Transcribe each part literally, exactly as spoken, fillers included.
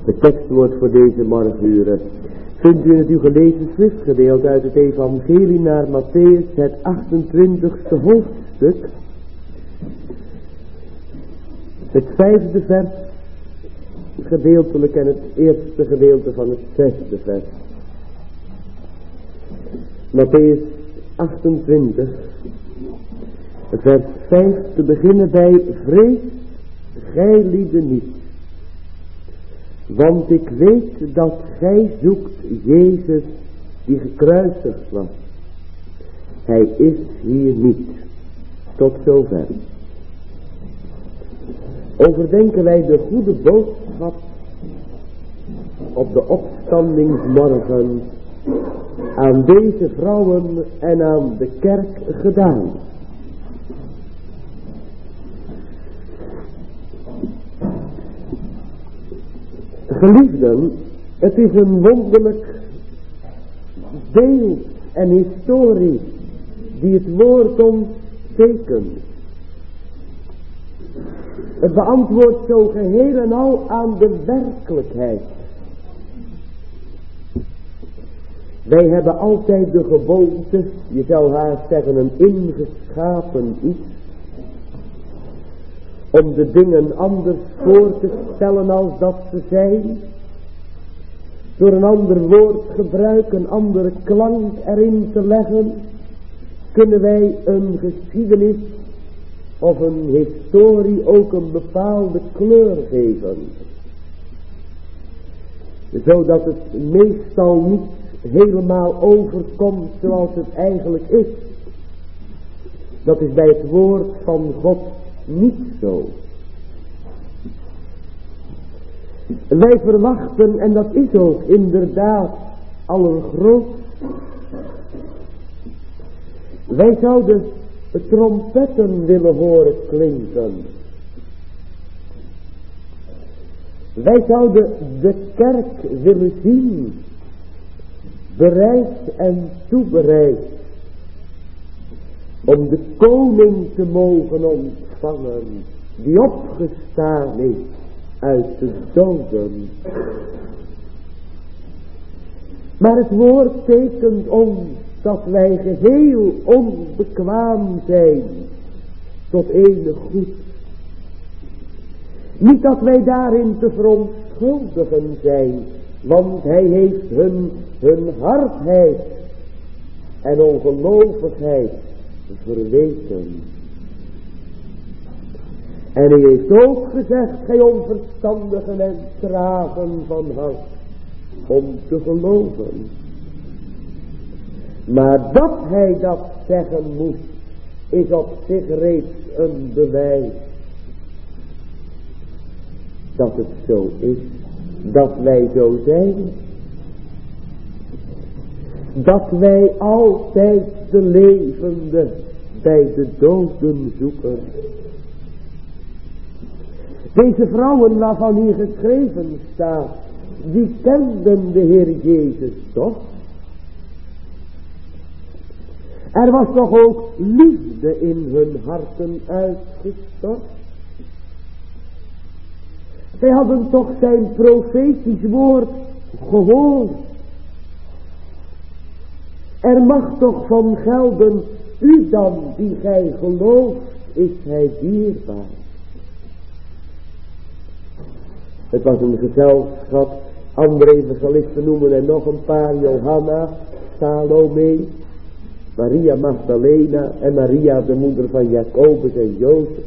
Het tekstwoord voor deze morgenuren vindt u in het u gelezen schriftgedeelte uit het evangelie naar Mattheüs, het achtentwintigste hoofdstuk, het vijfde vers, gedeeltelijk en het eerste gedeelte van het zesde vers. Mattheüs achtentwintig, vers vijf, te beginnen bij: vrees gij lieden niet, want ik weet dat gij zoekt Jezus die gekruisigd was. Hij is hier niet. Tot zover. Overdenken wij de goede boodschap op de opstandingsmorgen aan deze vrouwen en aan de kerk gedaan. Geliefden, het is een wonderlijk beeld en historie die het woord ons tekent. Het beantwoordt zo geheel en al aan de werkelijkheid. Wij hebben altijd de gewoonte, je zou haast zeggen een ingeschapen iets, om de dingen anders voor te stellen als dat ze zijn. Door een ander woordgebruik, een andere klank erin te leggen, kunnen wij een geschiedenis of een historie ook een bepaalde kleur geven. Zodat het meestal niet helemaal overkomt zoals het eigenlijk is. Dat is bij het woord van God niet zo. Wij verwachten, en dat is ook inderdaad allergrootst, wij zouden trompetten willen horen klinken. Wij zouden de kerk willen zien, bereid en toebereid, om de koning te mogen ontvangen, die opgestaan is uit de doden. Maar het woord tekent ons dat wij geheel onbekwaam zijn tot enig goed. Niet dat wij daarin te verontschuldigen zijn, want hij heeft hun, hun hardheid en ongelovigheid verweten. En hij heeft ook gezegd: gij onverstandigen en tragen van hart om te geloven. Maar dat hij dat zeggen moest, is op zich reeds een bewijs dat het zo is, dat wij zo zijn, dat wij altijd de levende bij de doden zoeken. Deze vrouwen waarvan hier geschreven staat, die kenden de Heer Jezus toch? Er was toch ook liefde in hun harten uitgestort? Zij hadden toch zijn profetisch woord gehoord? Er mag toch van gelden: u dan die gij gelooft, is hij dierbaar. Het was een gezelschap, andere evangelisten noemen er nog een paar: Johanna, Salome, Maria Magdalena en Maria de moeder van Jacobus en Jozef.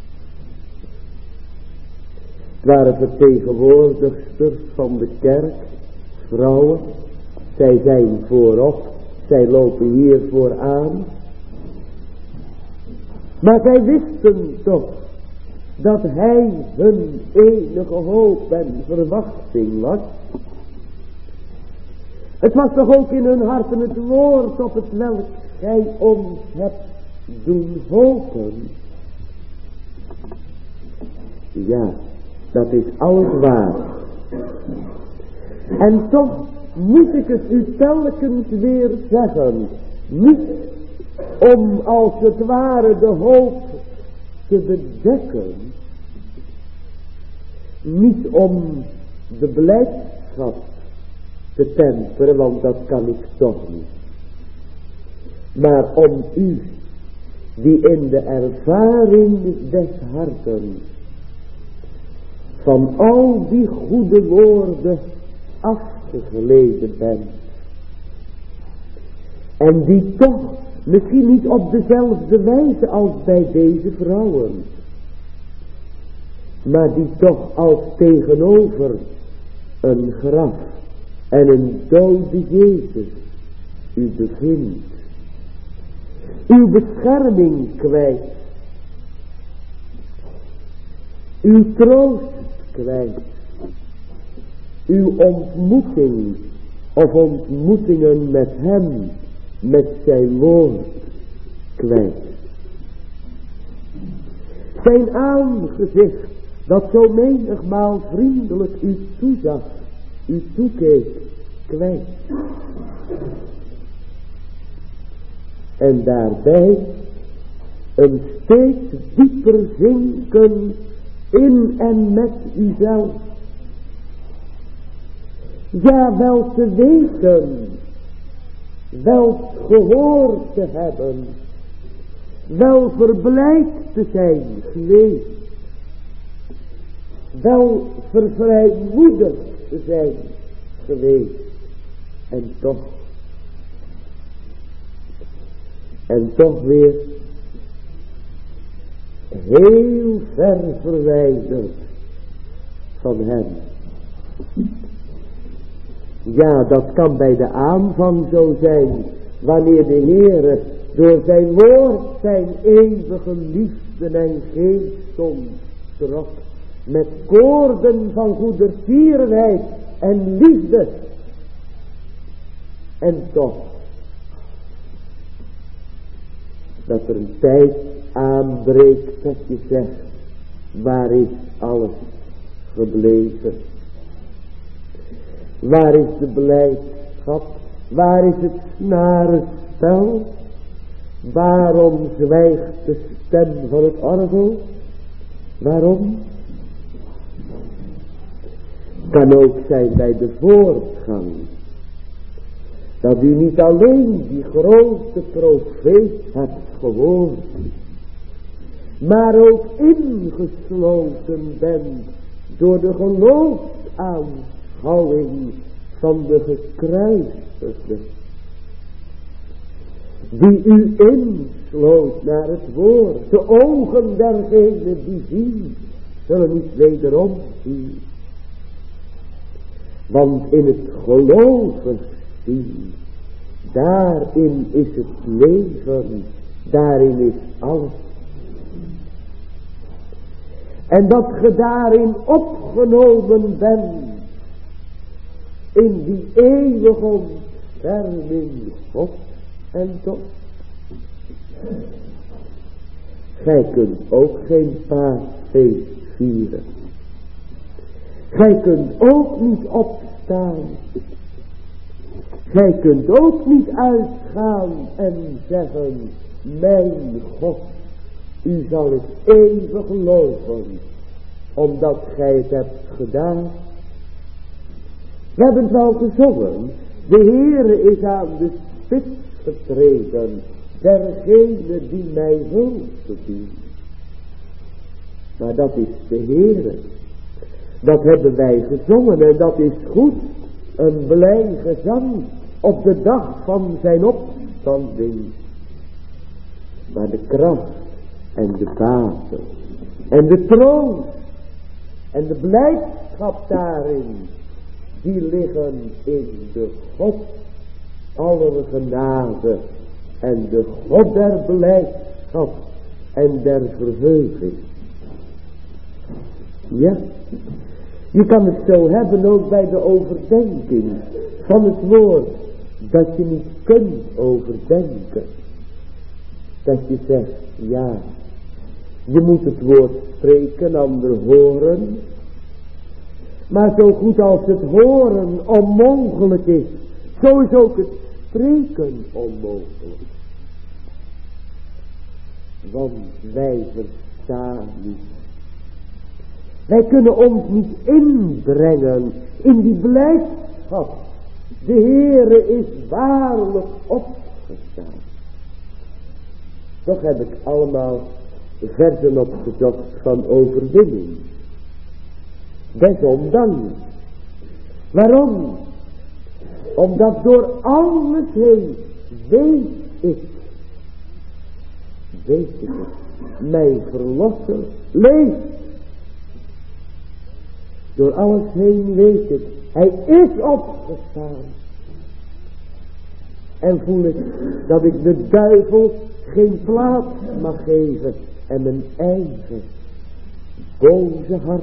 Het waren vertegenwoordigsters van de kerk, vrouwen. Zij zijn voorop, zij lopen hier vooraan. Maar zij wisten toch dat hij hun enige hoop en verwachting was. Het was toch ook in hun harten het woord op het welk gij ons hebt doen hopen. Ja, dat is alles waar. En toch moet ik het u telkens weer zeggen. Niet om als het ware de hoop te bedekken. Niet om de blijdschap te temperen, want dat kan ik toch niet. Maar om u, die in de ervaring des harten van al die goede woorden afgegleden bent, en die toch misschien niet op dezelfde wijze als bij deze vrouwen, maar die toch als tegenover een graf en een dode Jezus u bevindt, uw bescherming kwijt, uw troost kwijt, uw ontmoeting of ontmoetingen met hem, met zijn woord kwijt. Zijn aangezicht dat zo menigmaal vriendelijk u toezag, u toekeek, kwijt. En daarbij een steeds dieper zinken in en met uzelf. Ja, wel te weten, wel gehoord te hebben, wel verblijd te zijn geweest, wel vervrijmoedigd te zijn geweest, en toch, en toch weer heel ver verwijderd van hem. Ja, dat kan bij de aanvang zo zijn, wanneer de Heere door zijn woord zijn eeuwige liefde en geest onttrok, met koorden van goedertierenheid en liefde. En toch, dat er een tijd aanbreekt dat je zegt, waar is alles gebleven? Waar is de blijdschap? Waar is het snare spel? Waarom zwijgt de stem van het orgel? Waarom? Kan ook zijn bij de voortgang, dat u niet alleen die grote profeet hebt gehoord, maar ook ingesloten bent door de geloofsaanschouwing van de gekruisigde, die u insloot naar het woord. De ogen dergene die zien, zullen niet wederom zien. Want in het geloven zien, daarin is het leven, daarin is alles. En dat ge daarin opgenomen bent, in die eeuwige ontferming God en toch. Gij kunt ook geen paasfeest vieren. Gij kunt ook niet opstaan. Gij kunt ook niet uitgaan en zeggen, mijn God, u zal het eeuwig loven, omdat gij het hebt gedaan. We hebben het al gezongen, de Heere is aan de spits getreden, dergene die mij hulp verdient. Maar dat is de Heere. Dat hebben wij gezongen en dat is goed. Een blij gezang op de dag van zijn opstanding. Maar de kracht en de basis en de troon en de blijdschap daarin, die liggen in de God aller genade en de God der blijdschap en der verheuging. Ja, je kan het zo hebben ook bij de overdenking van het woord, dat je niet kunt overdenken. Dat je zegt, ja, je moet het woord spreken, ander horen. Maar zo goed als het horen onmogelijk is, zo is ook het spreken onmogelijk. Want wij verstaan niet. Wij kunnen ons niet inbrengen in die blijdschap. De Heere is waarlijk opgestaan. Toch heb ik allemaal versen opgezocht van overwinning. Desondanks. Waarom? Omdat door alles heen weet ik. Weet ik het. Mijn verlosser leeft. Door alles heen weet ik. Hij is opgestaan. En voel ik dat ik de duivel geen plaats mag geven. En mijn eigen boze hart.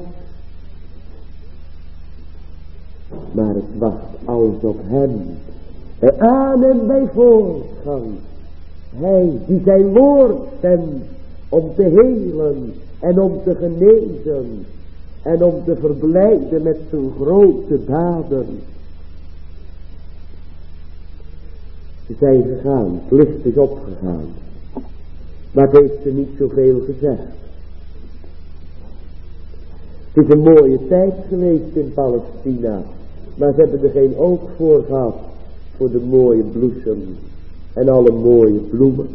Maar het wacht alles op hem. Bij aan en bij voortgang. Hij die zijn woord zendt om te helen en om te genezen. En om te verblijden met zijn grote daden. Ze zijn gegaan, het licht is opgegaan. Maar het heeft ze niet zoveel gezegd. Het is een mooie tijd geweest in Palestina. Maar ze hebben er geen oog voor gehad. Voor de mooie bloesem. En alle mooie bloemen.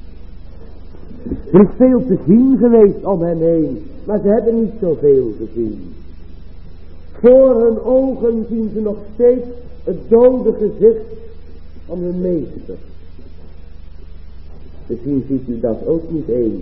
Er is veel te zien geweest om hen heen. Maar ze hebben niet zoveel gezien. Voor hun ogen zien ze nog steeds het dode gezicht van hun meester. Misschien ziet u dat ook niet eens.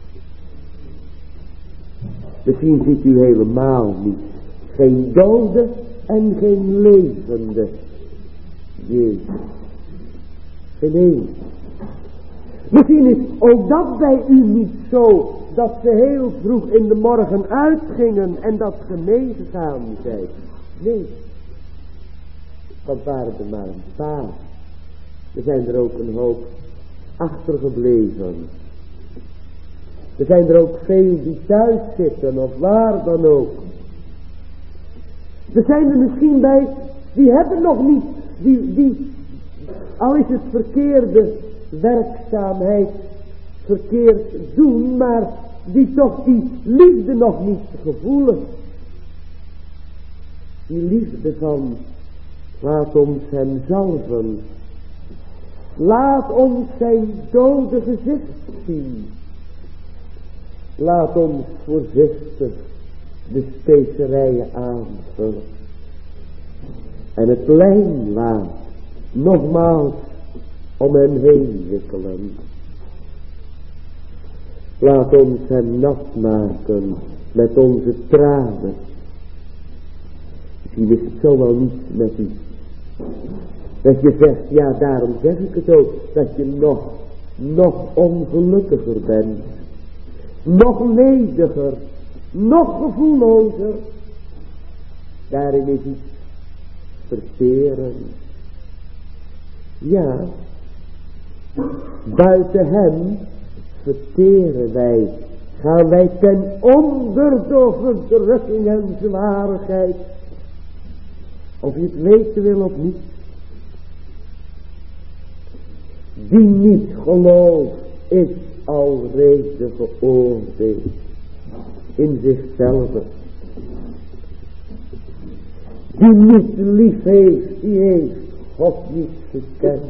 Misschien ziet u helemaal niet. Geen dode en geen levende Jezus. Geen één. Misschien is ook dat bij u niet zo, dat ze heel vroeg in de morgen uitgingen en dat ze meegegaan zijn. Nee. Dat waren er maar een paar. Er zijn er ook een hoop achtergebleven. Er zijn er ook veel die thuis zitten of waar dan ook. Er zijn er misschien bij, die hebben nog niet, die, die, al is het verkeerde werkzaamheid verkeerd doen, maar die toch die liefde nog niet gevoelen. Die liefde van, laat ons hem zalven. Laat ons zijn dode gezicht zien. Laat ons voorzichtig de specerijen aanvullen. En het lijnwaad nogmaals om hem heen wikkelen. Laat ons hem nat maken met onze tranen. Misschien is het zo wel niet met u. Dat je zegt, ja daarom zeg ik het ook, dat je nog, nog ongelukkiger bent. Nog lediger, nog gevoellozer. Daarin is iets verteren. Ja, buiten hem verteren wij. Gaan wij ten onder door verdrukking en zwarigheid. Of je het weten wil of niet. Die niet gelooft is al reden geoordeeld. In zichzelf. Die niet lief heeft, die heeft God niet gekend.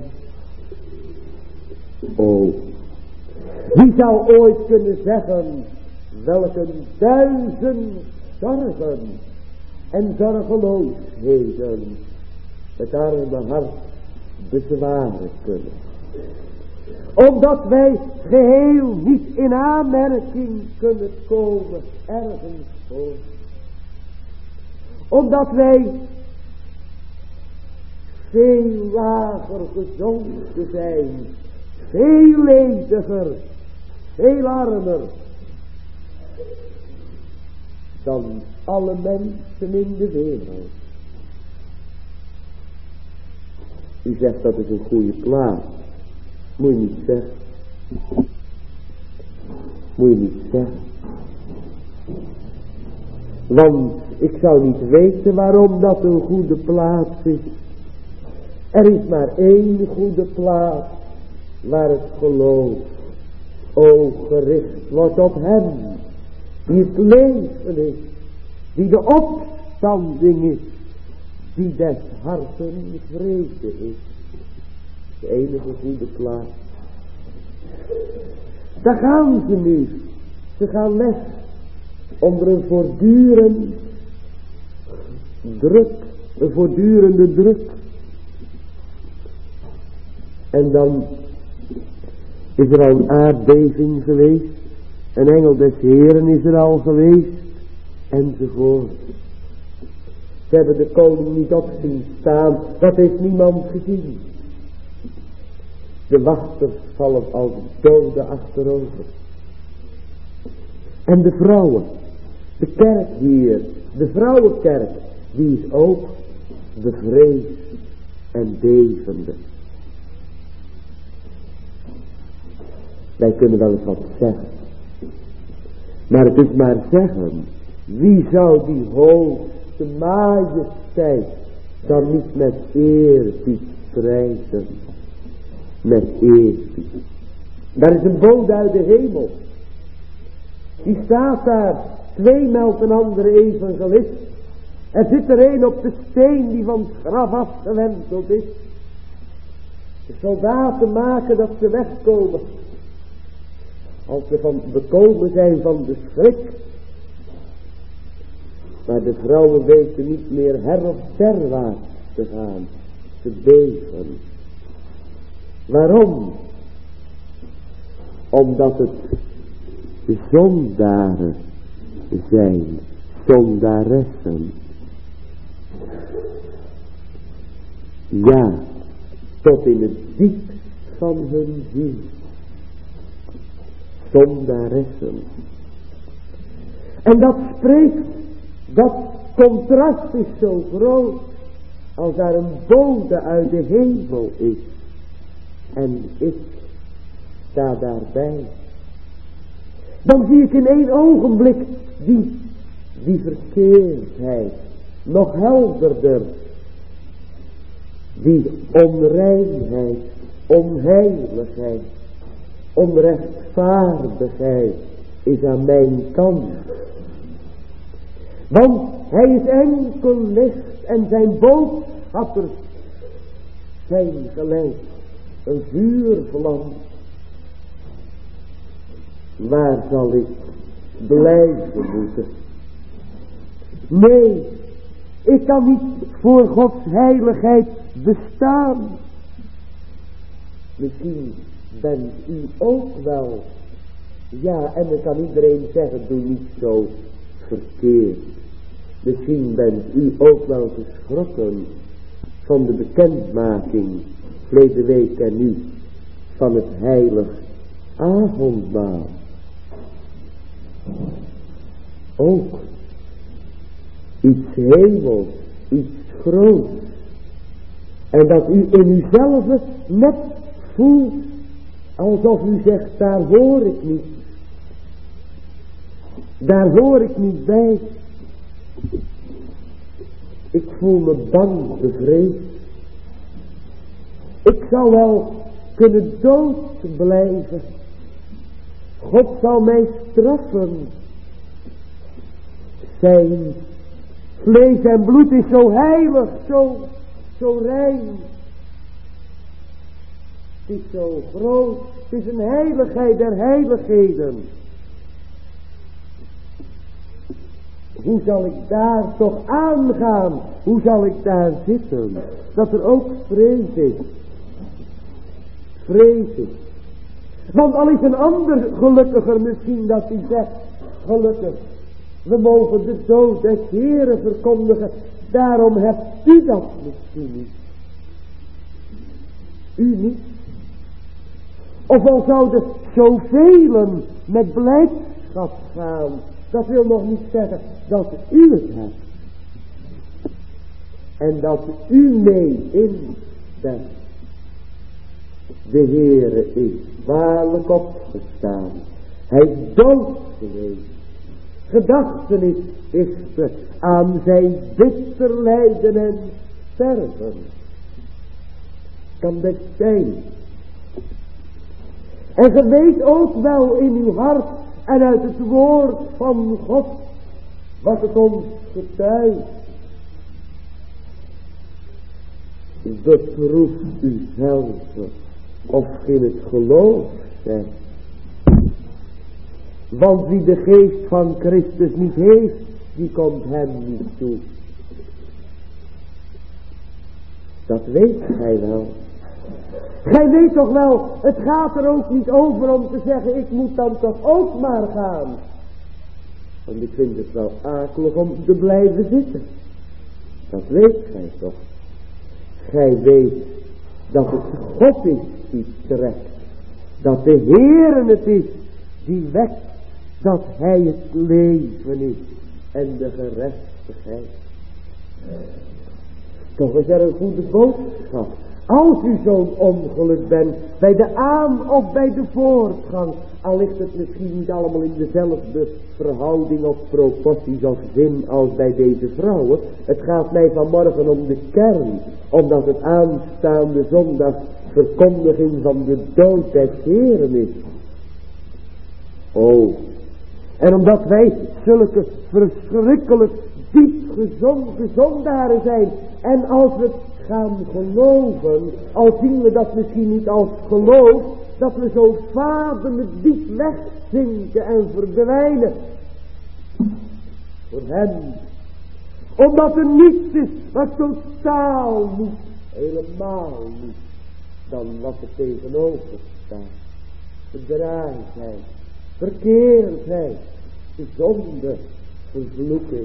O, wie zou ooit kunnen zeggen, welke duizend zorgen en zorgeloosheden het arme hart bezwaren kunnen. Omdat wij geheel niet in aanmerking kunnen komen ergens voor. Omdat wij veel lager gezonken zijn. Veel lediger. Veel armer. Dan alle mensen in de wereld. U zegt dat is een goede plaats. Moet je niet zeggen. Moet je niet zeggen. Want ik zou niet weten waarom dat een goede plaats is. Er is maar één goede plaats waar het geloof, o, gericht wordt op hem die het leven is die de opstanding is, die des harten vrede is. De enige goede plaats. Daar gaan ze nu. Ze gaan les onder een voortdurend druk, een voortdurende druk. En dan is er al een aardbeving geweest, een engel des Heren is er al geweest, enzovoort. Ze hebben de koning niet op zien staan, dat heeft niemand gezien. De wachters vallen als doden achterover. En de vrouwen, de kerk hier, de vrouwenkerk, die is ook bevreesd en bevende. Wij kunnen wel eens wat zeggen. Maar het is maar zeggen, wie zou die hoogste majesteit dan niet met eerbied prijzen? Met eerbied. Daar is een bode uit de hemel. Die staat daar, twee meldt een andere evangelist. Er zit er een op de steen die van het graf afgewenteld is. De soldaten maken dat ze wegkomen. Als ze van bekomen zijn van de schrik. Maar de vrouwen weten niet meer her of derwaarts te gaan. Ze beven. Waarom? Omdat het zondaren zijn. Zondaressen. Ja, tot in het diep van hun ziel. Zondaressen. En dat spreekt, dat contrast is zo groot, als daar een bode uit de hemel is. En ik sta daarbij. Dan zie ik in één ogenblik die, die verkeerdheid nog helderder. Die onreinheid, onheiligheid, onrechtvaardigheid is aan mijn kant. Want hij is enkel licht en zijn boodschappers zijn gelijk een vuurvlam. Waar zal ik blijven moeten? Nee, ik kan niet voor Gods heiligheid bestaan. Misschien bent u ook wel. Ja, en dan kan iedereen zeggen, doe niet zo verkeerd. Misschien bent u ook wel geschrokken van de bekendmaking verleden week en nu van het heilig avondmaal. Ook iets hemels, iets groots. En dat u in uzelf net voelt alsof u zegt, daar hoor ik niet. Daar hoor ik niet bij. Ik voel me bang, bevreesd. Ik zou wel kunnen dood blijven. God zal mij straffen. Zijn vlees en bloed is zo heilig, zo, zo rein. Het is zo groot. Het is een heiligheid der heiligheden. Hoe zal ik daar toch aangaan? Hoe zal ik daar zitten? Dat er ook vrees is. Vrees is. Want al is een ander gelukkiger misschien dat hij zegt, gelukkig, we mogen de dood des Heren verkondigen. Daarom hebt u dat misschien niet. U niet. Of al zouden zoveel met blijdschap gaan. Dat wil nog niet zeggen dat u het hebt. En dat u mee in bent. De Heere is waarlijk opgestaan. Hij is dood geweest. Gedachtenis is er aan zijn bitter lijden en sterven. Kan best zijn. En ge weet ook wel in uw hart en uit het woord van God wat het ons getuigt. Beproef uzelf of in het geloof zijt. Want wie de geest van Christus niet heeft, die komt hem niet toe. Dat weet gij wel. Gij weet toch wel, het gaat er ook niet over om te zeggen, ik moet dan toch ook maar gaan. Want ik vind het wel akelig om te blijven zitten. Dat weet gij toch. Gij weet dat het God is die trekt. Dat de Heere het is die wekt. Dat hij het leven is en de gerechtigheid. Toch is er een goede boodschap. Als u zo'n ongeluk bent, bij de aan- of bij de voortgang, al ligt het misschien niet allemaal in dezelfde verhouding of proporties of zin als bij deze vrouwen. Het gaat mij vanmorgen om de kern, omdat het aanstaande zondag verkondiging van de dood des Heeren is. Oh, en omdat wij zulke verschrikkelijk diep gezonde zondaren zijn, en als we gaan geloven, al zien we dat misschien niet als geloof, dat we zo vadelijk diep wegzinken en verdwijnen voor hem. Omdat er niets is wat totaal niet, helemaal niet, dan wat er tegenover staat. Verdraaidheid, verkeerdheid, zonde, vervloeking.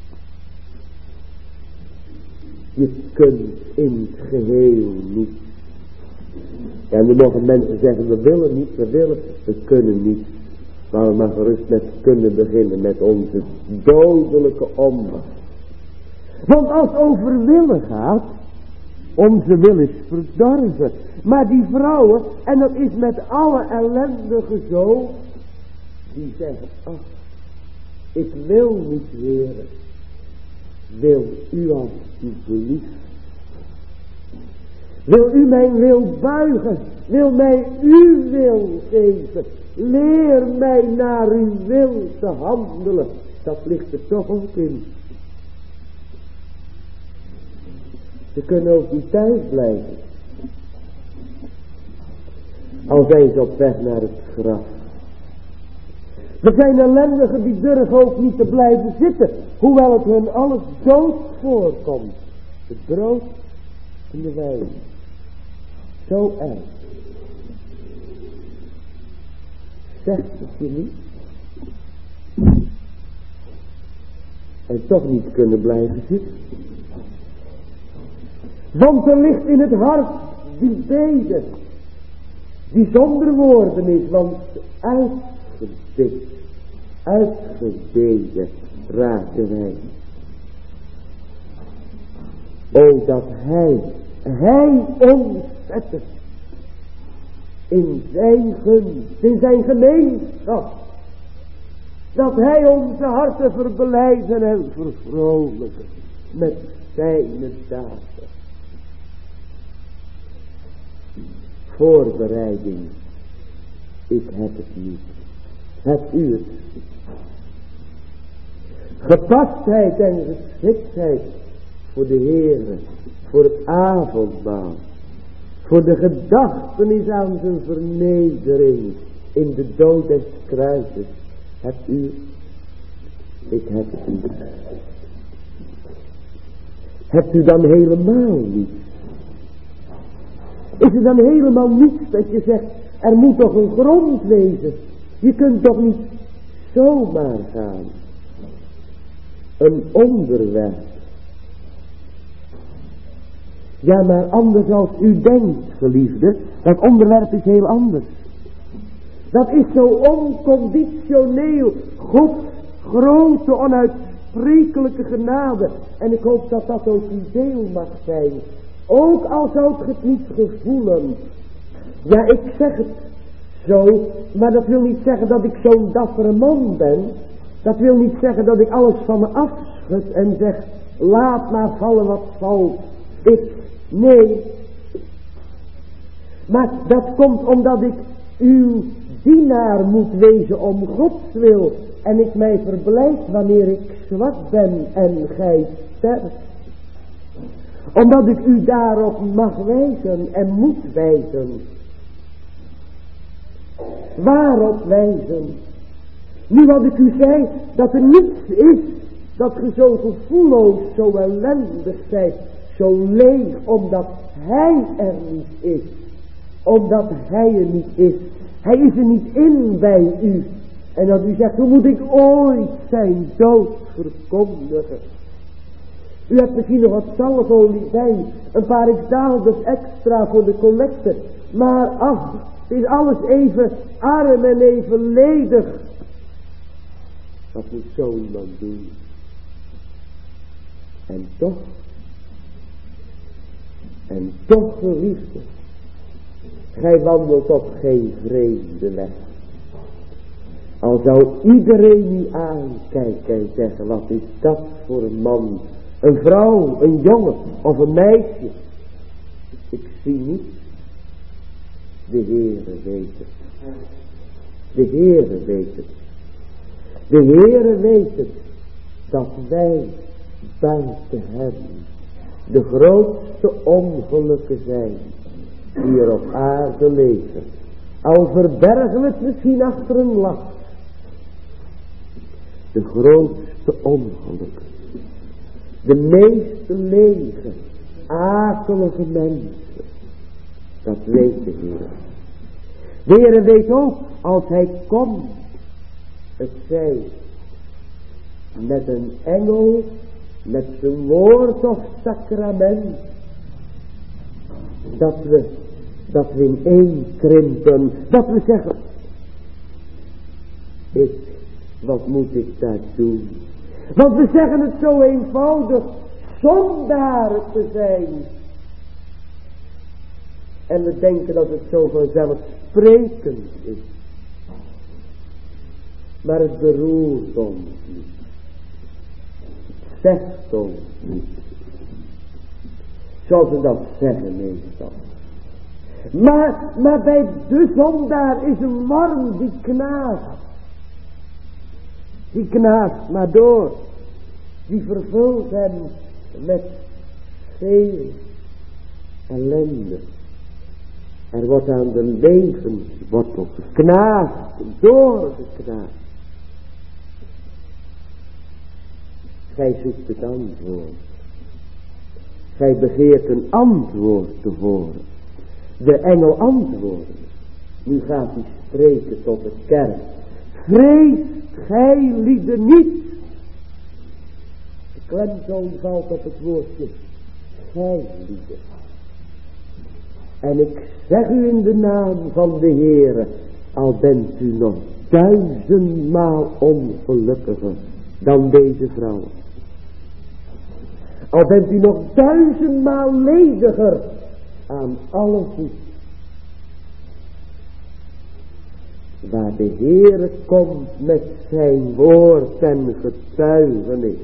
Je kunt in het geheel niet. En er mogen mensen zeggen, we willen niet, we willen, we kunnen niet. Maar we maar gerust met kunnen beginnen met onze dodelijke onmacht. Want als het over willen gaat, onze wil is verdorven. Maar die vrouwen, en dat is met alle ellendigen zo, die zeggen, ach, ik wil niet Heere. Wil u alsjeblieft. Wil u mijn wil buigen. Wil mij uw wil geven. Leer mij naar uw wil te handelen. Dat ligt er toch ook in. Ze kunnen ook niet thuis blijven. Al zijn ze op weg naar het graf. Er zijn ellendigen die durven ook niet te blijven zitten. Hoewel het hun alles dood voorkomt. Het brood en de wijn. Zo erg. Zegt het je niet? En toch niet kunnen blijven zitten. Want er ligt in het hart die bede. Die zonder woorden is. Want uitgebid. Uitgebeden raken wij. O dat hij, hij ons zette in zijn gunst, in zijn gemeenschap. Dat hij onze harten verblijden en vervrolijken met zijn daden. Voorbereiding, ik heb het niet. Hebt u het? Gepastheid en geschiktheid voor de Heere, voor het avondmaal, voor de gedachtenis aan zijn vernedering in de dood des kruises. Hebt u? Ik heb het niet. Hebt u dan helemaal niet? Is er dan helemaal niets dat je zegt, er moet toch een grond wezen? Je kunt toch niet zomaar gaan. Een onderwerp. Ja, maar anders als u denkt, geliefde. Dat onderwerp is heel anders. Dat is zo onconditioneel. Gods grote, onuitsprekelijke genade. En ik hoop dat dat ook uw deel mag zijn. Ook al zou ik het niet gevoelen. Ja, ik zeg het zo, maar dat wil niet zeggen dat ik zo'n dappere man ben. Dat wil niet zeggen dat ik alles van me afschud en zeg, laat maar vallen wat valt. Ik, nee. Maar dat komt omdat ik uw dienaar moet wezen om Gods wil. en ik mij verblijd wanneer ik zwak ben en gij sterk. Omdat ik u daarop mag wijzen en moet wijzen. Waarop wijzen? Nu wat ik u zei, dat er niets is, dat ge zo gevoelloos, zo ellendig zijt, zo leeg, omdat hij er niet is. Omdat hij er niet is. Hij is er niet in bij u. En dat u zegt, hoe moet ik ooit zijn dood verkondigen? U hebt misschien nog wat zalfolie bij, een paar x-daalders extra voor de collecte. Maar ach, het is alles even arm en even ledig. Wat moet zo iemand doen? En toch, en toch geliefde, gij wandelt op geen vreemde weg. Al zou iedereen u aankijken en zeggen, wat is dat voor een man, een vrouw, een jongen of een meisje. Ik zie niet. De Heere weet het. De Heere weet het. De Heere weet het, dat wij buiten hem de grootste ongelukken zijn die er op aarde leven. Al verbergen we het misschien achter een lach. De grootste ongelukken. De meeste lege, akelige mensen. Dat weet de Heer. De Heer weet ook, als hij komt, het zij met een engel, met zijn woord of sacrament, dat we, dat we in één krimpen, dat we zeggen, ik, wat moet ik daar doen? Want we zeggen het zo eenvoudig, zondaar te zijn. En we denken dat het zo vanzelfsprekend is. Maar het beroert ons niet. Het zegt ons niet. Zoals ze dat zeggen meestal. Maar, maar bij de zondaar is een worm die knaagt. Die knaagt maar door. Die vervult hem met veel ellende. Er wordt aan de levenswortel geknaagd, doorgeknaagd. Gij zoekt het antwoord. Gij begeert een antwoord te horen. De engel antwoorden. Nu gaat hij spreken tot de kerk. Vreest gij lieden niet. De klemtoon valt op het woordje gij lieden. En ik zeg u in de naam van de Heere, al bent u nog duizendmaal ongelukkiger dan deze vrouw. Al bent u nog duizendmaal lediger aan alle voet. Waar de Heere komt met zijn woord en getuigenis.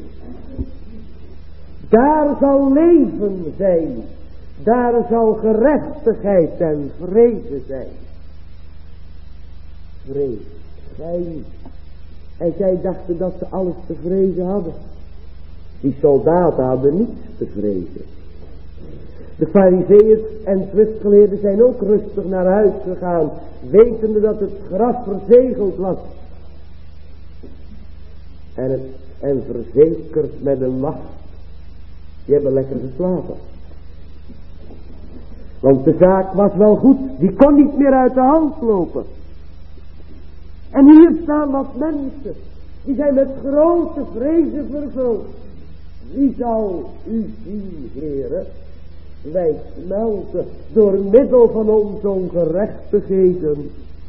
Daar zal leven zijn. Daar zal gerechtigheid en vrede zijn. Vrees gij niet. En zij dachten dat ze alles te vrezen hadden. Die soldaten hadden niets te vrezen. De farizeeërs en schriftgeleerden zijn ook rustig naar huis gegaan, wetende dat het graf verzegeld was. En, het, en verzekerd met een wacht. Die hebben lekker geslapen. Want de zaak was wel goed, die kon niet meer uit de hand lopen. En hier staan wat mensen, die zijn met grote vrezen vervuld. Wie zal u zien, heren? Wij smelten door middel van onze ongerechtigheden.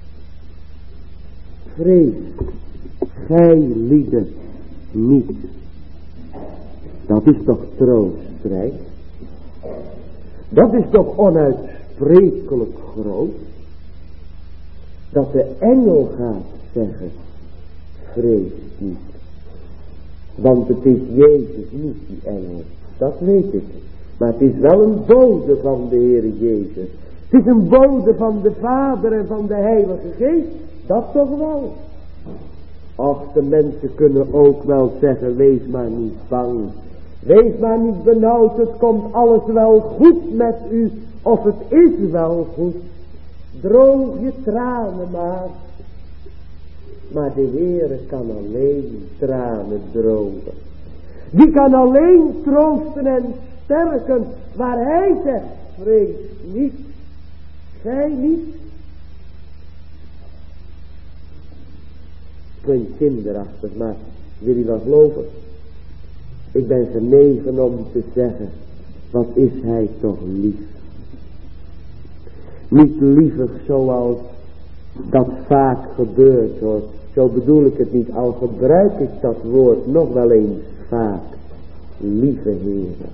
Vrees gij lieden niet. Dat is toch troostrijk? Dat is toch onuitsprekelijk groot? Dat de engel gaat zeggen, vrees niet. Want het is Jezus, niet die engel. Dat weet ik. Maar het is wel een bode van de Heer Jezus. Het is een bode van de Vader en van de Heilige Geest. Dat toch wel. Of de mensen kunnen ook wel zeggen, wees maar niet bang. Wees maar niet benauwd, het komt alles wel goed met u. Of het is wel goed. Droog je tranen maar. Maar de Heere kan alleen tranen drogen. Die kan alleen troosten en sterken. Waar hij zegt, vrees niet. Gij niet. Klinkt kinderachtig, maar wil je wel geloven? Ik ben genegen om te zeggen, wat is hij toch lief. Niet lievig zoals dat vaak gebeurt hoor. Zo bedoel ik het niet, al gebruik ik dat woord nog wel eens vaak. Lieve Heere.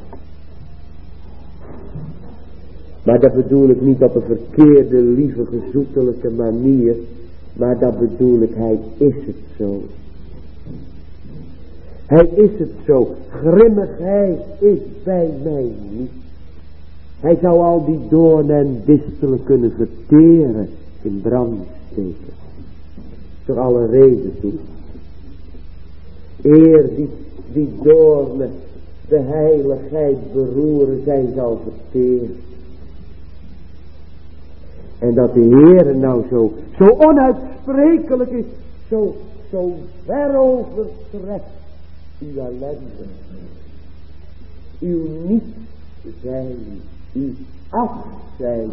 Maar dat bedoel ik niet op een verkeerde, lieve, gezoetelijke manier. Maar dat bedoel ik, hij is het zo. Hij is het zo. Grimmigheid is bij mij niet. Hij zou al die doornen en distelen kunnen verteren, in brand steken. Door alle reden toe. Eer die, die doornen de heiligheid beroeren, zij zal verteren. En dat de Heere nou zo, zo onuitsprekelijk is, zo, zo ver overtreft uw ellende, uw niet zijn, uw afzijn.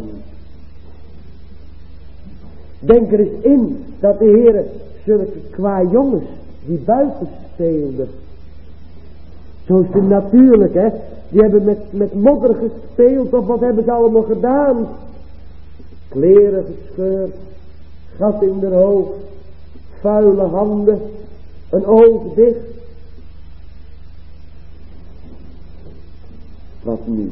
Denk er eens in dat de Heere zulke qua jongens die buiten speelden. Zo is het natuurlijk, hè. Die hebben met, met modder gespeeld, of wat hebben ze allemaal gedaan? Kleren gescheurd, gat in de hoofd, vuile handen, een oog dicht. Wat nu?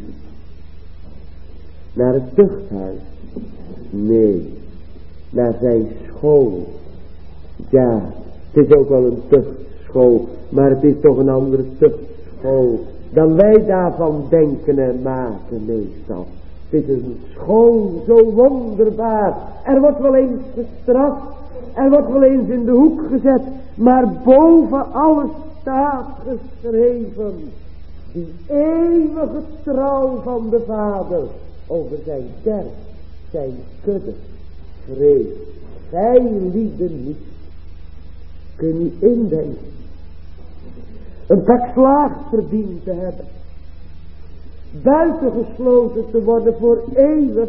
Naar het tuchthuis? Nee, naar zijn school. Ja, het is ook wel een tuchtschool, maar het is toch een andere tuchtschool dan wij daarvan denken en maken meestal. Het is een school zo wonderbaar. Er wordt wel eens gestraft. Er wordt wel eens in de hoek gezet. Maar boven alles staat geschreven. Die eeuwige trouw van de Vader. Over zijn kerk. Zijn kudde. Vrees. Gij lieden niet. Kun je niet indenken. Een pak slaag verdiend te hebben. Buitengesloten te worden voor eeuwig.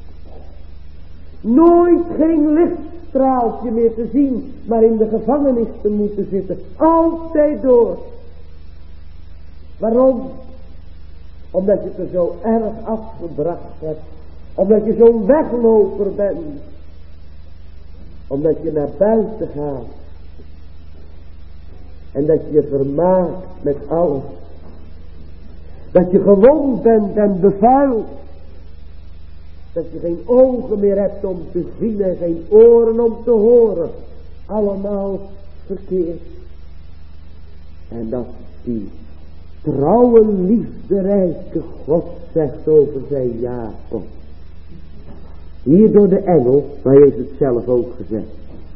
Nooit geen lichtstraaltje meer te zien, maar in de gevangenis te moeten zitten. Altijd door. Waarom? Omdat je het er zo erg afgebracht hebt. Omdat je zo'n wegloper bent. Omdat je naar buiten gaat. En dat je je vermaakt met alles. Dat je gewond bent en bevuild. Dat je geen ogen meer hebt om te zien en geen oren om te horen. Allemaal verkeerd. En dat die trouwe liefderijke God zegt over zijn Jacob. Hier door de engel, maar hij heeft het zelf ook gezegd.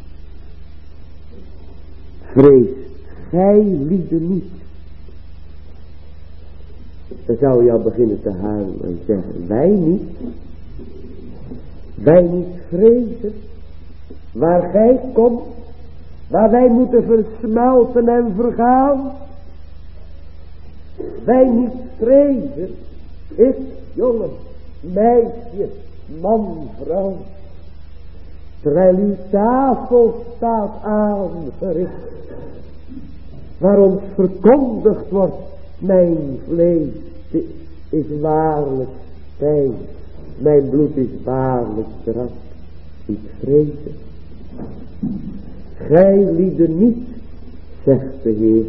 Vrees gij lieden niet. Dan zou je al beginnen te huilen en zeggen, wij niet. Wij niet vrezen. Waar gij komt. Waar wij moeten versmelten en vergaan. Wij niet vrezen. Ik, jongen, meisje, man, vrouw. Terwijl uw tafel staat aangericht. Waar ons verkondigd wordt. Mijn vlees is waarlijk pijn. Mijn bloed is waarlijk drank. Ik vrees het. Gij lieden niet, zegt de Heer.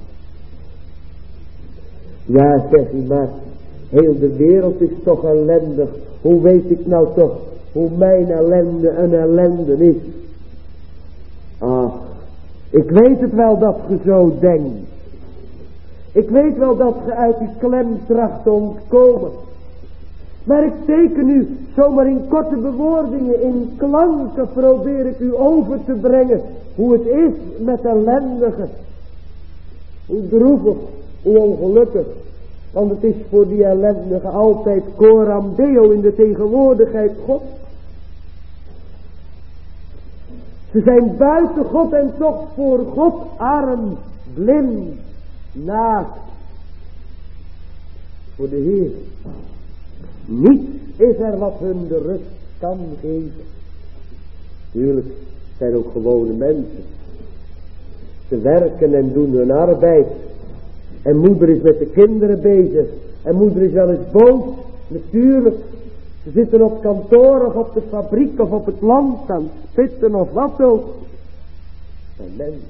Ja, zegt hij, maar heel de wereld is toch ellendig. Hoe weet ik nou toch hoe mijn ellende een ellende is? Ach, ik weet het wel dat ge zo denkt. Ik weet wel dat ge uit die klem tracht te ontkomen. Maar ik teken u, zomaar in korte bewoordingen, in klanken probeer ik u over te brengen hoe het is met ellendigen. Hoe droevig, hoe ongelukkig. Want het is voor die ellendigen altijd coram deo in de tegenwoordigheid God. Ze zijn buiten God en toch voor God arm, blind, naakt. Voor de Heer. Niets is er wat hun de rust kan geven. Tuurlijk zijn ook gewone mensen. Ze werken en doen hun arbeid. En moeder is met de kinderen bezig. En moeder is wel eens boos. Natuurlijk. Ze zitten op kantoor of op de fabriek of op het land aan spitten of wat ook. En mensen.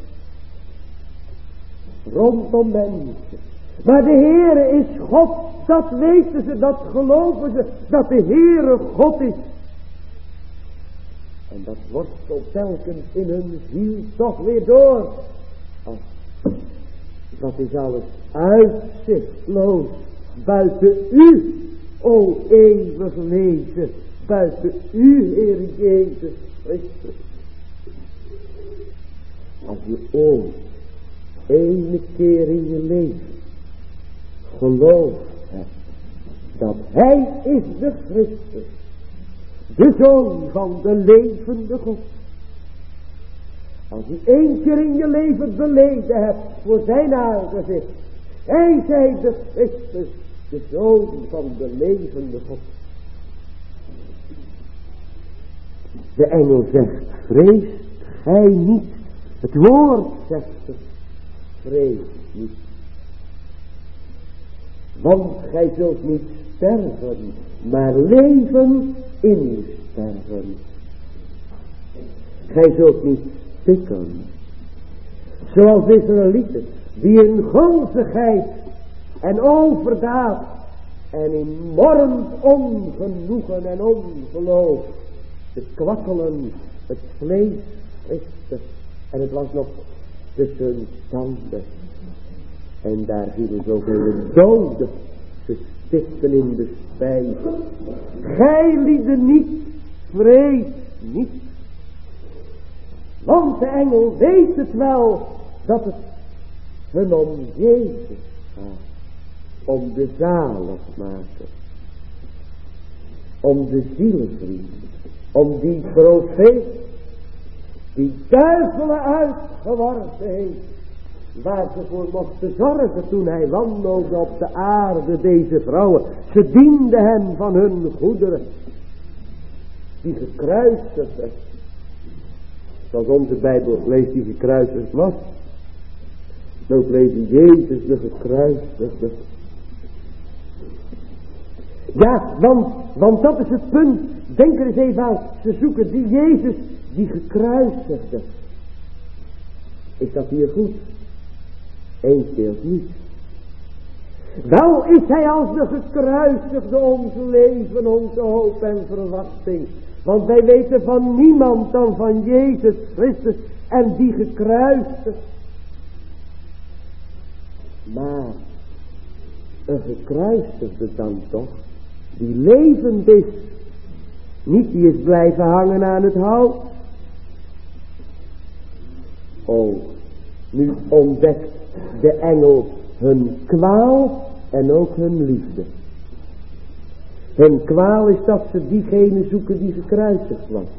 Rondom mensen. Maar de Heere is God. Dat weten ze, dat geloven ze. Dat de Heere God is. En dat worstelt telkens in hun ziel toch weer door. Ach, dat is alles uitzichtloos. Buiten u, o eeuwig wezen. Buiten u, Heer Jezus Christus. Als je ooit ene keer in je leven geloof hebt dat Hij is de Christus, de Zoon van de levende God. Als je één keer in je leven beleden hebt voor zijn aangezicht, Hij zij de Christus, de Zoon van de levende God. De engel zegt, vrees gij niet. Het woord zegt het, vrees niet. Want gij zult niet sterven, maar leven in uw sterven. Gij zult niet stikken. Zoals de Israëlieten, die in gulzigheid en overdaad en in morrend ongenoegen en ongeloof te kwakkelen, het vlees friste en het was nog tussen tanden. En daar vielen zoveel doden, ze stikten in de spijt. Gij lieden niet, vrees niet. Want de engel weet het wel, dat het hun om Jezus gaat. Om de zaligmaker. Om de zielvriend. Om die profeet, die duivelen uitgeworpen heeft. Waar ze voor mochten zorgen toen hij wandeelde op de aarde, deze vrouwen. Ze dienden hem van hun goederen. Die gekruisigd werd. Zoals onze Bijbel leest die gekruisigd was. Zo lezen Jezus de gekruisigde. Ja, want, want dat is het punt. Denk er eens even aan. Ze zoeken die Jezus die gekruisigde. Is dat hier goed? Eén keer niet. Wel is hij als de gekruisigde ons leven, onze hoop en verwachting. Want wij weten van niemand dan van Jezus Christus en die gekruisigd. Maar een gekruisigde dan toch, die levend is. Niet die is blijven hangen aan het hout. Oh, nu ontdekt de engel hun kwaal en ook hun liefde. Hun kwaal is dat ze diegene zoeken die gekruisigd was.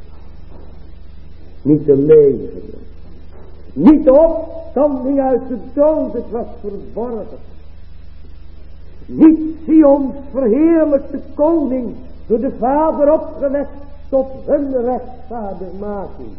Niet de levende. Niet de opstanding uit de dood, het was verborgen. Niet Sions verheerlijkte koning, door de Vader opgewekt tot hun rechtvaardigmaking.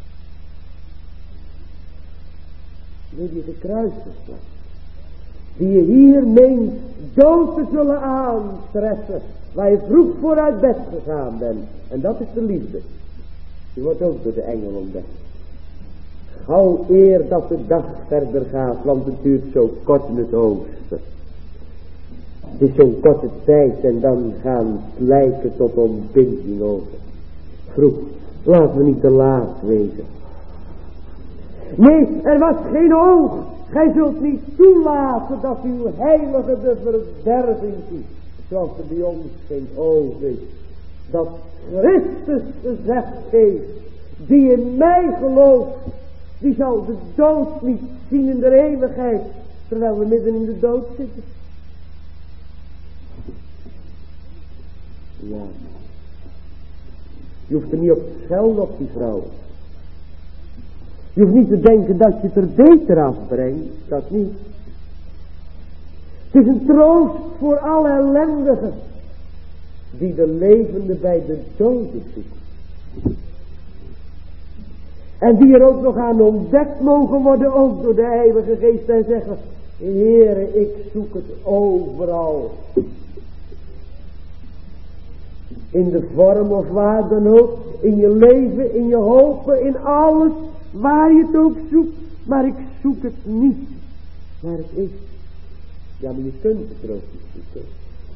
Nu die gekruisigd was. Die je hier meent dood te zullen aantreffen. Waar je vroeg voor uit bed gegaan bent. En dat is de liefde. Die wordt ook door de engel ontdekt. Gauw eer dat de dag verder gaat. Want het duurt zo kort in het oosten. Het is zo'n korte tijd. En dan gaan het lijken tot ontbinding over. Vroeg. Laten we niet te laat wezen. Nee, er was geen oog. Gij zult niet toelaten dat uw heilige de verderving ziet. zoals er bij ons geen oog is, dat Christus gezegd heeft, die in mij gelooft, die zal de dood niet zien in de eeuwigheid, terwijl we midden in de dood zitten. Ja. Je hoeft er niet op te schelden op die vrouw. Je hoeft niet te denken dat je het er beter afbrengt, dat niet. Het is een troost voor alle ellendigen die de levende bij de doden zoeken. En die er ook nog aan ontdekt mogen worden, ook door de Heilige Geest, en zeggen, Heere, ik zoek het overal. In de vorm of waar dan ook, in je leven, in je hopen, in alles, waar je het ook zoekt. Maar ik zoek het niet waar het is. Ja, maar je kunt het er ook niet zoeken.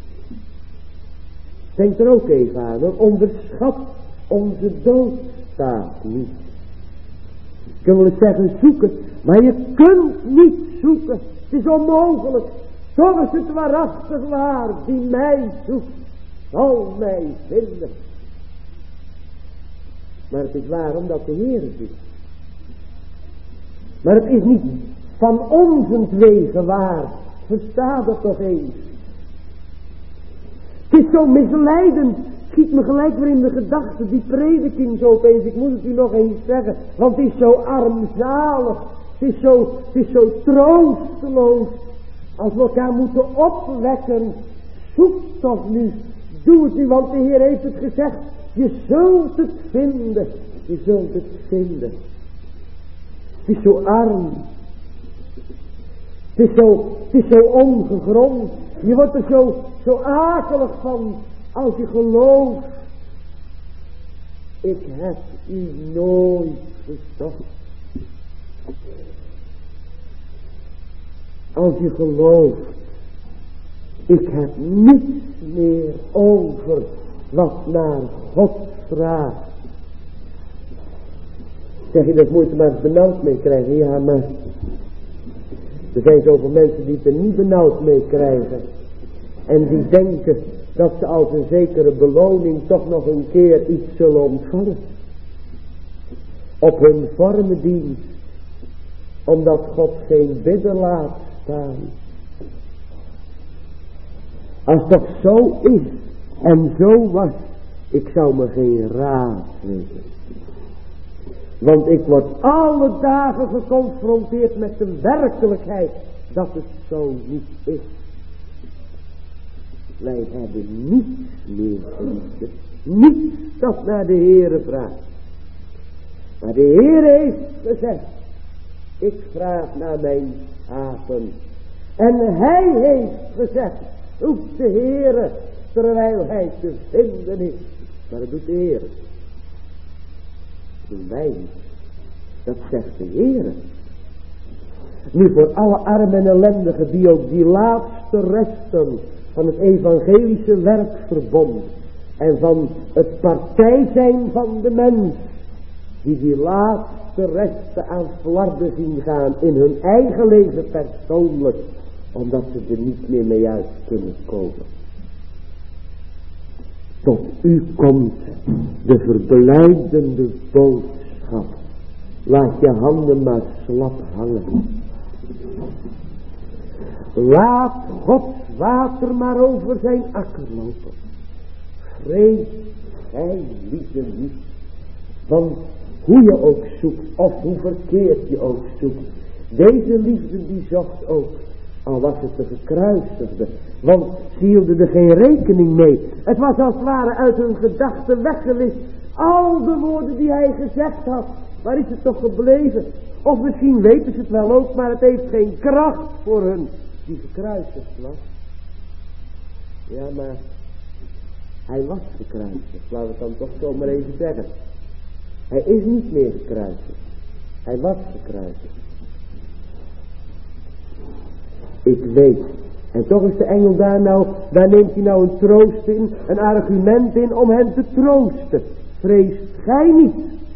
Denk er ook even aan, hoor. Onderschat onze doodstaat niet. Kunnen we zeggen, zoek het, maar je kunt niet zoeken. Het is onmogelijk. Toch is het waarachtig waar, die mij zoekt, zal mij vinden. Maar het is waar omdat de Heer zoekt. Maar het is niet van onzentwege waar. Versta dat toch eens. Het is zo misleidend. Schiet me gelijk weer in de gedachten. Die prediking zo opeens. Ik moet het u nog eens zeggen. Want het is zo armzalig. Het is zo, het is zo troosteloos. Als we elkaar moeten opwekken. Zoek toch nu. Doe het nu, want de Heer heeft het gezegd. Je zult het vinden. Je zult het vinden. Het is zo arm. Het is zo, het is zo ongegrond. Je wordt er zo, zo akelig van als je gelooft. Ik heb u nooit gezocht. Als je gelooft. Ik heb niets meer over wat naar God vraagt. Zeg je, dat moet je maar eens benauwd mee krijgen. Ja, maar er zijn zoveel mensen die het er niet benauwd mee krijgen. En die denken dat ze als een zekere beloning toch nog een keer iets zullen ontvangen. Op hun vorme dienst. Omdat God geen bidden laat staan. Als het toch zo is en zo was, ik zou me geen raad weten. Want ik word alle dagen geconfronteerd met de werkelijkheid dat het zo niet is. Wij hebben niets meer geliefd. Niets dat naar de Heere vraagt. Maar de Heere heeft gezegd, ik vraag naar mijn schapen. En hij heeft gezegd, roept de Heere, terwijl hij te vinden is. Maar dat doet de Heere. Dat doen wij niet. Dat zegt de Heere. Nu voor alle armen en ellendigen die ook die laatste resten van het evangelische werkverbond en van het partij zijn van de mens, die die laatste resten aan flarden zien gaan in hun eigen leven persoonlijk, omdat ze er niet meer mee uit kunnen komen. Tot u komt de verblijdende boodschap. Laat je handen maar slap hangen. Laat Gods water maar over zijn akker lopen. Vrees gij liefde niet. Want hoe je ook zoekt, of hoe verkeerd je ook zoekt, deze liefde die zocht ook, al was het de gekruisigde, want ze hielden er geen rekening mee. Het was als het ware uit hun gedachten weggewist. Al de woorden die hij gezegd had, waar is het toch gebleven? Of misschien weten ze het wel ook, maar het heeft geen kracht voor hun die gekruisigd was. Ja, maar hij was gekruisigd, laten we het dan toch zo maar even zeggen. Hij is niet meer gekruisigd. Hij was gekruisigd. Ik weet. En toch is de engel daar nou, daar neemt hij nou een troost in, een argument in om hen te troosten. Vreest gij niet.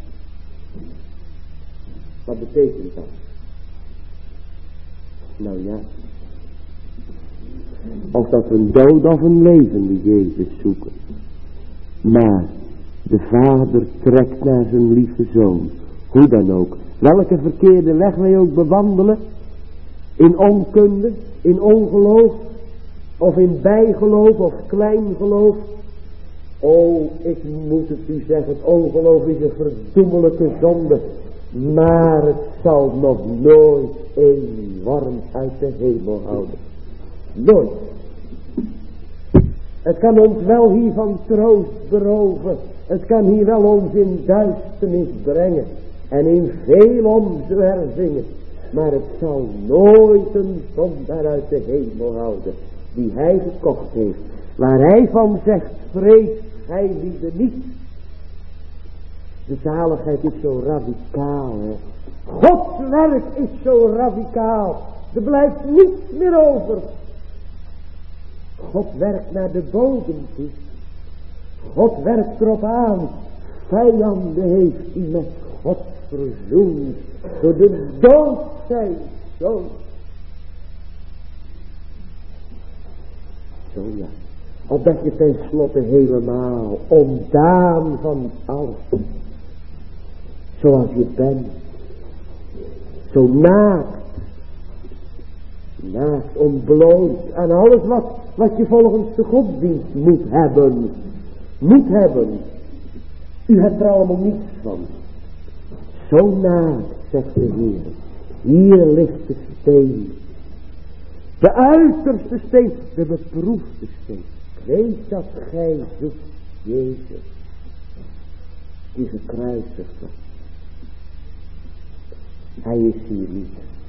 Wat betekent dat? Nou ja. of dat we een dood of een levende Jezus zoeken. Maar de Vader trekt naar zijn lieve Zoon. Hoe dan ook. Welke verkeerde weg wij ook bewandelen. In onkunde, in ongeloof. Of in bijgeloof of kleingeloof. O, ik moet het u zeggen, het ongeloof is een verdoemelijke zonde. Maar het zal nog nooit een worm uit de hemel houden. Nooit. Het kan ons wel hier van troost beroven. Het kan hier wel ons in duisternis brengen. En in veel omzwervingen. Maar het zal nooit een zondaar uit de hemel houden. Die hij gekocht heeft. Waar hij van zegt, vrees gij lieden niet. De zaligheid is zo radicaal. Hè? Gods werk is zo radicaal. Er blijft niets meer over. God werkt naar de bodem toe. God werkt erop aan. Vijanden heeft hij met God verzoend. Door de dood zijn zoon. Zo ja. Opdat je tenslotte helemaal ontdaan van alles. Zoals je bent. Zo naakt. Naakt, ontbloot aan alles wat, wat je volgens de godsdienst moet hebben. Moet hebben. U hebt er allemaal niets van. Zo naakt, zegt de Heer. Hier ligt de steen. De uiterste steen. De beproefde steen. Weet dat gij zoekt Jezus. Die gekruisigd was. Hij is hier niet.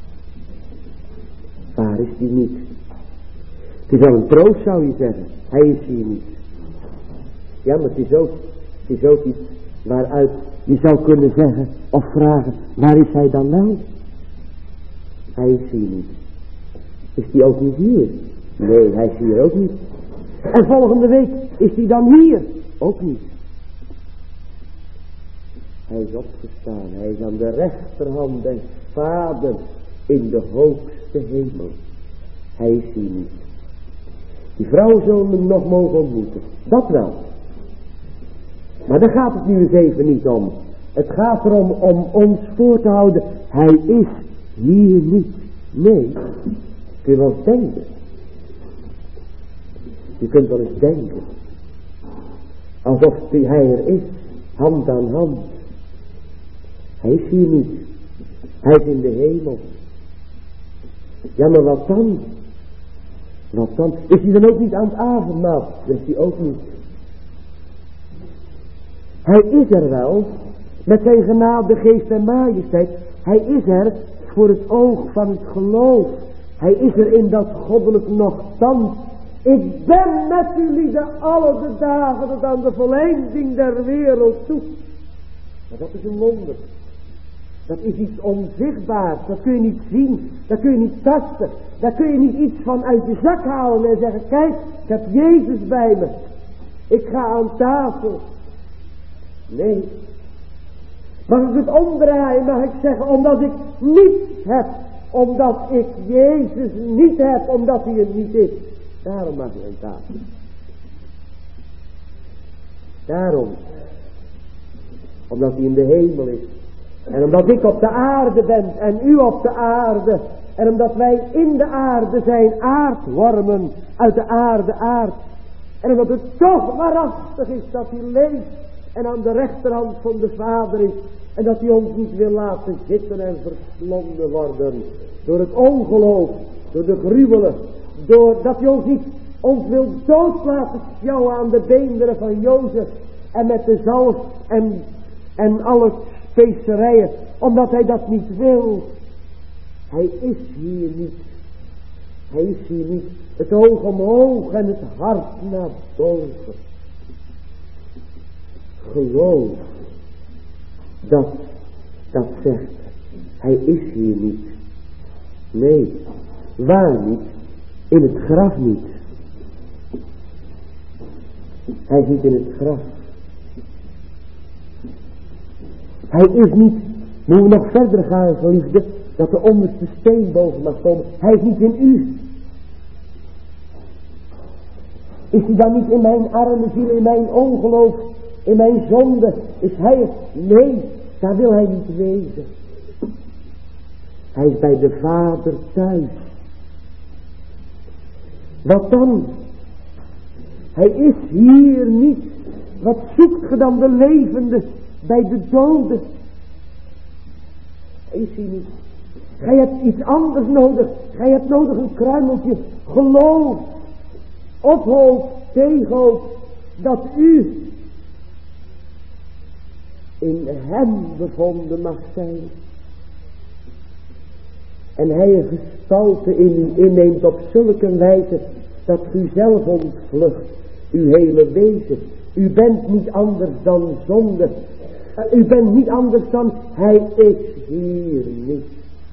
Waar is hij niet? Het is wel een troost, zou je zeggen. Hij is hier niet. Ja, maar het is ook, het is ook iets waaruit je zou kunnen zeggen of vragen, waar is hij dan wel? Hij is hier niet. Is hij ook niet hier? Nee, hij is hier ook niet. En volgende week is hij dan hier? Ook niet. Hij is opgestaan. Hij is aan de rechterhand des Vaders in de hoogste hemel. Hij is hier niet. Die vrouw zullen hem nog mogen ontmoeten. Dat wel. Maar daar gaat het nu eens even niet om. Het gaat erom om ons voor te houden. Hij is hier niet. Nee. Kun je wel eens denken. Je kunt wel eens denken. Alsof hij er is. Hand aan hand. Hij is hier niet. Hij is in de hemel. Ja, maar wat dan? Wat dan? Is hij dan ook niet aan het avondmaal? Dat is hij ook niet. Hij is er wel. Met zijn genade, geest en majesteit. Hij is er voor het oog van het geloof. Hij is er in dat goddelijk nochtans. Ik ben met jullie alle de dagen tot aan de voleinding der wereld toe. Maar dat is een wonder. Dat is iets onzichtbaars. Dat kun je niet zien. Dat kun je niet tasten. Daar kun je niet iets van uit je zak halen en zeggen, kijk, ik heb Jezus bij me. Ik ga aan tafel. Nee. Mag ik het omdraaien? Mag ik zeggen, omdat ik niets heb. Omdat ik Jezus niet heb. Omdat hij er niet is. Daarom mag je aan tafel. Daarom. Omdat hij in de hemel is. En omdat ik op de aarde ben en u op de aarde. En omdat wij in de aarde zijn aardwormen uit de aarde aard. En omdat het toch waarachtig is dat hij leeft en aan de rechterhand van de Vader is. En dat hij ons niet wil laten zitten en verslonden worden. Door het ongeloof, door de gruwelen. Doordat hij ons niet ons wil dood laten sjouwen aan de beenderen van Jozef. En met de zalf en, en alle specerijen. Omdat hij dat niet wil. Hij is hier niet. Hij is hier niet. Het oog omhoog en het hart naar boven. Geloof. Dat, dat zegt. Hij is hier niet. Nee. Waar niet? In het graf niet. Hij zit in het graf. Hij is niet, moeten we nog verder gaan, geliefde, dat de onderste steen boven mag komen. Hij is niet in u. Is hij dan niet in mijn arme ziel, in mijn ongeloof, in mijn zonde? Is hij het? Nee, daar wil hij niet wezen. Hij is bij de Vader thuis. Wat dan? Hij is hier niet. Wat zoekt ge dan de levende bij de doden? Hij is hier niet. Gij hebt iets anders nodig. Gij hebt nodig een kruimeltje geloof. Op hoop, tegen hoop, dat u in hem bevonden mag zijn. En hij een gestalte in u inneemt op zulke wijze dat u zelf ontvlucht, uw hele wezen. U bent niet anders dan zonde. U bent niet anders dan, hij is hier niet.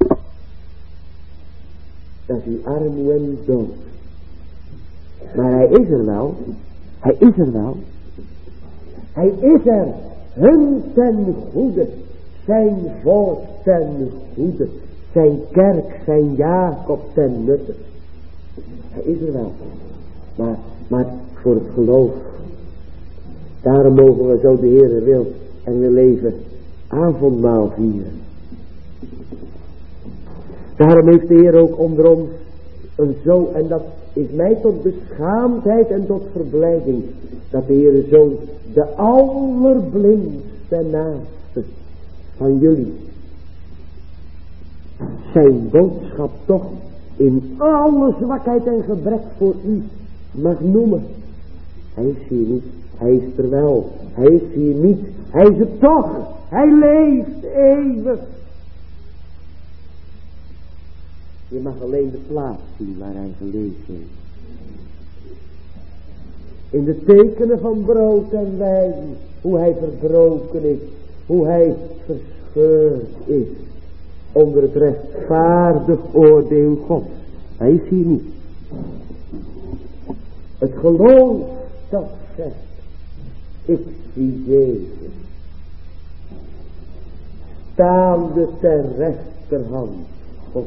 Dat is uw armoede en dood. Maar hij is er wel. Hij is er wel. Hij is er. Hun ten goede. Zijn volk ten goede. Zijn kerk, zijn Jacob ten nutte. Hij is er wel. Maar, maar voor het geloof. Daarom mogen we zo de Heere wil en we leven avondmaal vieren. Daarom heeft de Heer ook onder ons een zo, en dat is mij tot beschaamdheid en tot verblijding, dat de Heer Zoon de allerblindste naaste van jullie zijn boodschap toch in alle zwakheid en gebrek voor u mag noemen. Hij is hier niet, hij is er wel, hij is hier niet, hij is het toch, hij leeft eeuwig. Je mag alleen de plaats zien waar hij geleefd heeft. In de tekenen van brood en wijn, hoe hij verbroken is, hoe hij verscheurd is onder het rechtvaardig oordeel Gods. Hij is hier niet. Het geloof dat zegt, ik zie Jezus staande ter rechterhand Gods.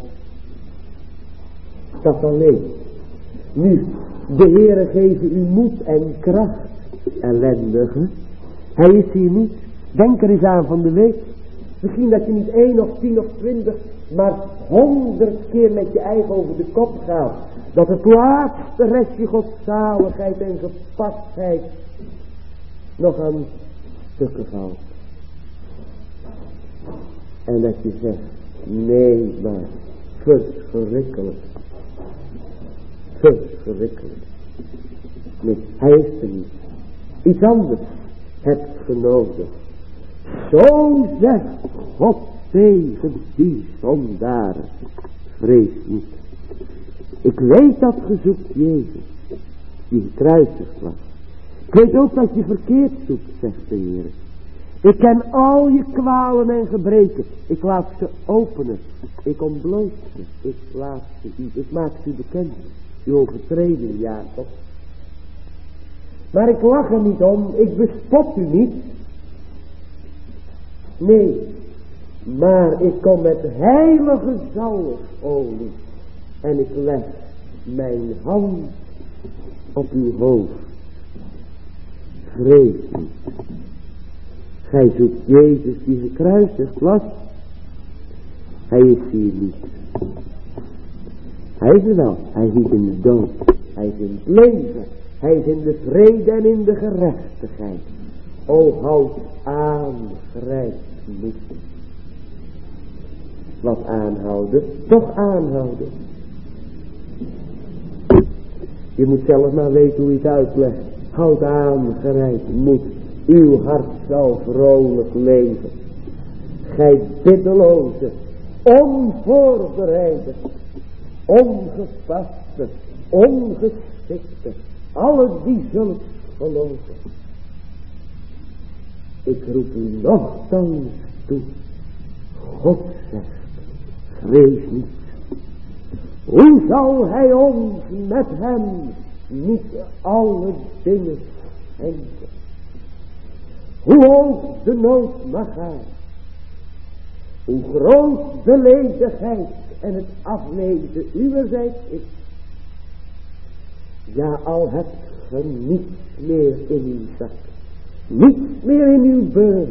Dat alleen. Nu, de Heere geven u moed en kracht, ellendige. Hij is hier niet. Denk er eens aan van de week. Misschien dat je niet één of tien of twintig, maar honderd keer met je eigen over de kop gaat. Dat het laatste restje godzaligheid en gepastheid nog aan stukken valt. En dat je zegt, nee maar, verschrikkelijk. Verschrikkelijk. Nee, hij is er niet. Iets anders hebt ge nodig. Zo zegt God tegen die zondaren. Vrees niet. Ik weet dat ge zoekt Jezus, die gekruisigd was. Ik weet ook dat je verkeerd zoekt, zegt de Heer. Ik ken al je kwalen en gebreken. Ik laat ze openen. Ik ontbloot ze. Ik laat ze u. Ik maak ze bekend. Uw overtreding, Jacob. Maar ik lach er niet om. Ik bespot u niet. Nee. Maar ik kom met heilige zalfolie. En ik leg mijn hand op uw hoofd. Vrees niet. Gij zoekt Jezus die gekruisigd was. Hij is hier niet. Hij is er wel. Hij is niet in de dood. Hij is in het leven. Hij is in de vrede en in de gerechtigheid. O houd aan, grijp niet. Wat aanhouden? Toch aanhouden. Je moet zelf maar weten hoe je het uitlegt. Houd aan, grijp niet. Uw hart zal vrolijk leven. Gij biddeloze, onvoorbereide, ongepaste, ongeschikte, alle die zullen geloven. Ik roep u nochtans toe. God zegt, vrees niet. Hoe zal hij ons met hem niet alle dingen schenken? Hoe hoog de nood mag gaan. Hoe groot de ledigheid en het aflezen uwerzijds is. Ja, al hebt ge niets meer in uw zak, niets meer in uw beurs,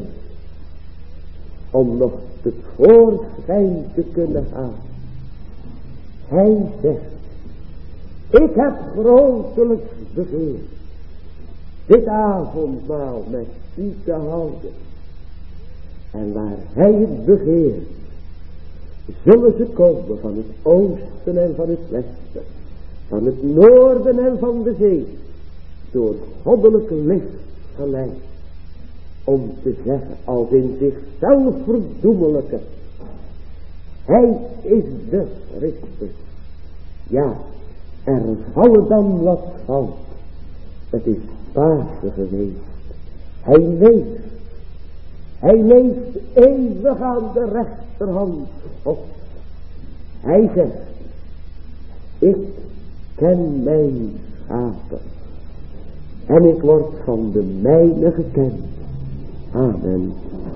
om nog het voorschijn te kunnen halen. Hij zegt, ik heb grotelijks begeerd dit avondmaal met u te houden. En waar hij het begeert, zullen ze komen van het oosten en van het westen, van het noorden en van de zee, door goddelijk licht geleid, om te zeggen als in zichzelf verdoemelijke, hij is de Christus. Ja, er vallen dan wat valt. Het is Pasen geweest. Hij leeft. Hij leeft eeuwig aan de rechterhand op. Hij zegt, ik ken mijn schapen en ik word van de mijne gekend. Amen.